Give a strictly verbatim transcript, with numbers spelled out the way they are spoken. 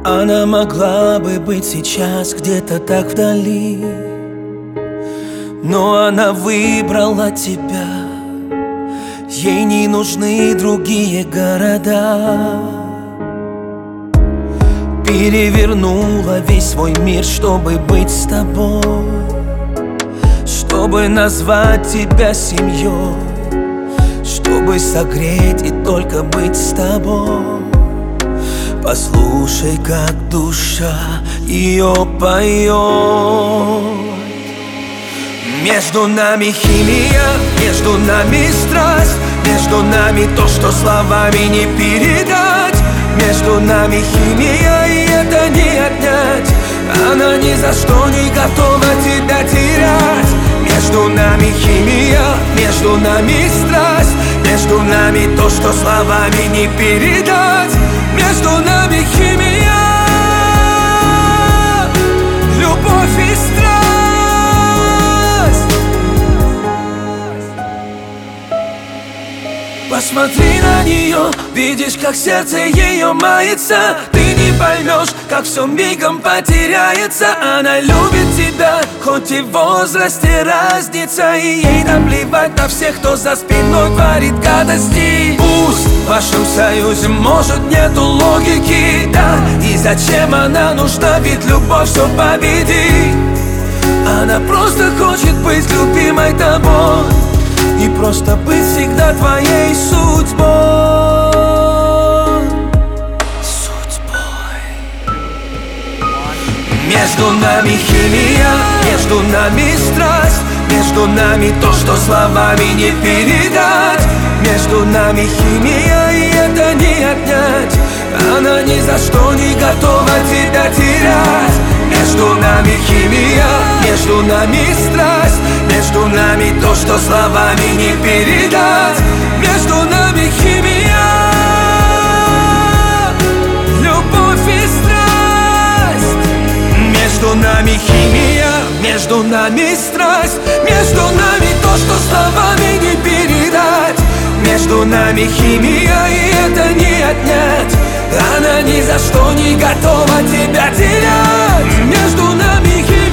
Она могла бы быть сейчас где-то так вдали, но она выбрала тебя. Ей не нужны другие города. Перевернула весь свой мир, чтобы быть с тобой, чтобы назвать тебя семьей, чтобы согреть и только быть с тобой. Послушай, как душа ее поет. Между нами химия, между нами страсть, между нами то, что словами не передать. Между нами химия, и это не отнять. Она ни за что не готова тебя терять. Между нами химия, между нами страсть, между нами то, что словами не передать. Между нами химия, любовь и страсть. Посмотри на нее, видишь, как сердце ее мается. Ты не поймешь, как все мигом потеряется. Она любит тебя, хоть и в возрасте разница, и ей наплевать на всех, кто за спиной творит гадости. Пусть в вашем союзе, может, нету логики, да, и зачем она нужна, ведь любовь все победит. Она просто хочет быть любимой тобой и просто быть всегда твоей судьбой. Судьбой. Между нами химия, между нами страсть, между нами то, что словами не передать. Между нами химия, и это не отнять. Она ни за что не готова тебя терять. Между нами химия, между нами страсть, между нами то, что словами не передать. Между нами химия, любовь и страсть. Между нами химия, между нами страсть, между нами то, что словами не передать. Между нами химия, и это не отнять. Она ни за что не готова тебя терять. Между нами химия.